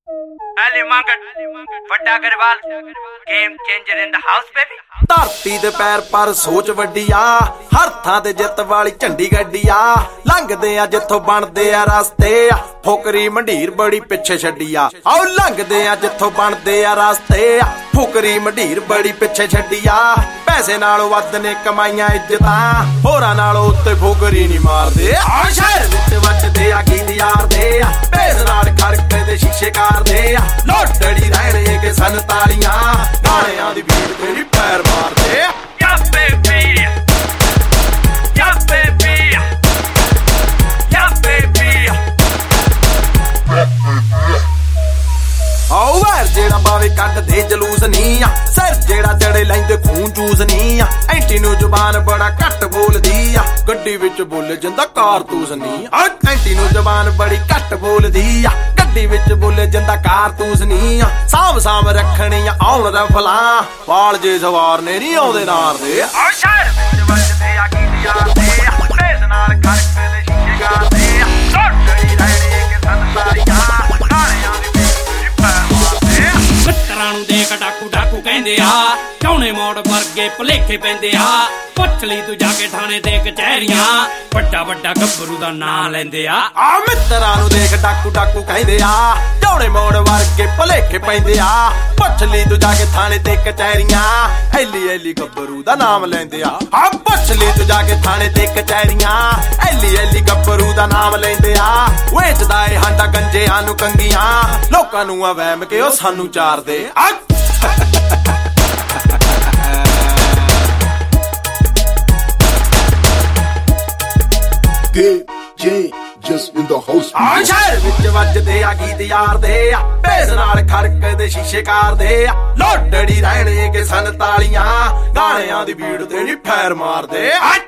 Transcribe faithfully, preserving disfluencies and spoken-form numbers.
ਵੱਡਾ Grewal game changer in the house baby. ਧਰਤੀ ਦੇ ਪੈਰ ਪਰ ਸੋਚ ਵੱਡੀ ਆ, ਹਰ ਥਾਂ ਤੇ ਜਿੱਤ ਵਾਲੀ ਝੰਡੀ ਗੱਡੀ ਆ। ਲੰਘਦੇ ਆ ਜਿੱਥੋਂ ਬਣਦੇ ਆ ਰਸਤੇ, ਫੁਕਰੀ ਮੰਡੀਰ ਬੜੀ ਪਿੱਛੇ ਛੱਡੀ ਆ। ਆਓ ਲੰਘਦੇ ਆ ਜਿੱਥੋਂ ਬਣਦੇ ਆ ਰਸਤੇ, ਫੁਕਰੀ ਮੰਡੀਰ ਬੜੀ ਪਿੱਛੇ ਛੱਡੀ ਆ। ਪੈਸੇ ਨਾਲੋਂ ਵੱਧ ਨੇ ਕਮਾਈਆਂ ਇੱਜ਼ਤਾਂ, ਹੋਰਾਂ ਨਾਲੋਂ ਉੱਤੇ ਫੁਕਰੀ ਨਹੀਂ ਮਾਰਦੇ। ਆ ਸ਼ਹਿਰ ਵਿੱਚ ਵੱਜਦੇ ਆ ਗੀਤ ਯਾਰ ਦੇ, ਭੇਸ ਨਾਲ ਖੜਕੇ ਦੇ ਸ਼ੀਸ਼ੇ ਕਰਦੇ ਆ। ਲੋਟੜੀ ਰਹਿਣੇ ਕਿ ਸਨ ਤਾਲੀਆਂ, ਗਾਣਿਆਂ ਦੀ ਬੀਟ ਤੇ ਨੀ ਪੈਰ ਮਾਰਦੇ। ਯਾ ਬੇਬੀ ਯਾ ਬੇਬੀ ਯਾ ਬੇਬੀ। ਆਓ ਵੈਰ ਜਿਹੜਾ ਬਾਵੇ ਕੱਢਦੇ ਜਲੂਸ ਨੀ ਆ, ਸਿਰ ਜਿਹੜਾ ਜੜੇ ਲੈਂਦੇ ਖੂਨ ਚੂਸ ਨੀ ਆ। ਐਂਟੀ ਨੂੰ ਜ਼ੁਬਾਨ ਬੜਾ ਘੱਟ ਬੋਲਦੀ ਆ, ਗੱਡੀ ਵਿੱਚ ਬੋਲੇ ਜਾਂਦਾ ਕਾਰਤੂਸ ਨੀ ਆ। ਐਂਟੀ ਨੂੰ ਜ਼ੁਬਾਨ ਬੜੀ ਘੱਟ ਬੋਲਦੀ ਆ, ਗੱਡੀ ਵਿੱਚ ਬੋਲੇ ਜਾਂਦਾ ਕਾਰਤੂਸ ਨੀ ਆ। ਸਾਂਭ ਸਾਂਭ ਰੱਖਣੀਆਂ ਆਉਣ ਰਫਲਾਂ, ਵਾਲ ਜੇ ਸਵਾਰਨੇ ਨੀ ਆਉਂਦੇ ਨਾਰ ਦੇ। ਆ ਸ਼ਹਿਰ ਵਿੱਚ ਵੱਜਦੇ ਆ ਗੀਤ ਯਾਰ ਦੇ, ਭੇਸ ਨਾਲ ਖੜਕੇ ਦੇ ਸ਼ੀਸ਼ੇ ਕਰਦੇ ਆ। ਲੋਟੜੀ ਰਹਿਣੇ ਕਿ ਸਨ ਤਾਲੀਆਂ, ਗਾਣਿਆਂ ਦੀ ਮਿੱਤਰਾਂ ਨੂੰ ਦੇਖ ਡਾਕੂ ਡਾਕੂ ਕਹਿੰਦੇ ਆ, ਚੌਣੇ ਮੋੜ ਵਰਗੇ ਭੁਲੇਖੇ ਪੈਂਦੇ ਆ। ਪੁੱਛ ਲਈ ਤੂੰ ਜਾ ਕੇ ਥਾਣੇ ਤੇ ਕਚਹਿਰੀਆਂ, ਵੱਡਾ ਵੱਡਾ ਗੱਭਰੂ ਦਾ ਨਾਂ ਲੈਂਦੇ ਆ। ਆ ਮਿੱਤਰਾਂ ਨੂੰ ਦੇਖ ਡਾਕੂ ਡਾਕੂ ਕਹਿੰਦੇ ਆ, ਚੌੜੇ ਮੋੜ ਵਰਗੇ ਭੁਲੇਖੇ ਪੈਂਦੇ ਆ। ਪੁੱਛ ਲਈ ਤੂੰ ਜਾ ਕੇ ਥਾਣੇ ਤੇ ਕਚਹਿਰੀਆਂ, ਐਲੀ ਐਲੀ ਗੱਭਰੂ ਦਾ ਨਾਮ ਲੈਂਦੇ ਆ। ਆ ਪੁੱਛ ਲਈ ਤੂੰ ਜਾ ਕੇ ਥਾਣੇ ਤੇ ਕਚਹਿਰੀਆਂ, ਐਲੀ ਐਲੀ ਗੱਭਰੂ ਦਾ ਨਾਮ ਲੈਂਦੇ ਆ। ਵੇਚਦਾ ਏ ਹਾਂਡਾ ਗੰਜਿਆਂ ਨੂੰ ਕੰਗੀਆਂ, ਲੋਕਾਂ ਨੂੰ ਆ ਵਹਿਮ ਕੇ ਉਹ ਸਾਨੂੰ ਚਾਰਦੇ ਆ। Just in the house. ਆ ਸ਼ਹਿਰ ਵਿੱਚ ਵੱਜਦੇ ਆ ਗੀਤ ਯਾਰ ਦੇ, ਭੇਸ ਨਾਲ ਖੜਕੇ ਦੇ ਸ਼ੀਸ਼ੇ ਕਰਦੇ ਆ। ਲੋਟੜੀ ਰਹਿਣੇ ਕਿ ਸਨ ਤਾਲੀਆਂ, ਗਾਣਿਆਂ ਦੀ ਬੀਟ ਤੇ ਨੀ ਫੈਰ ਮਾਰਦੇ।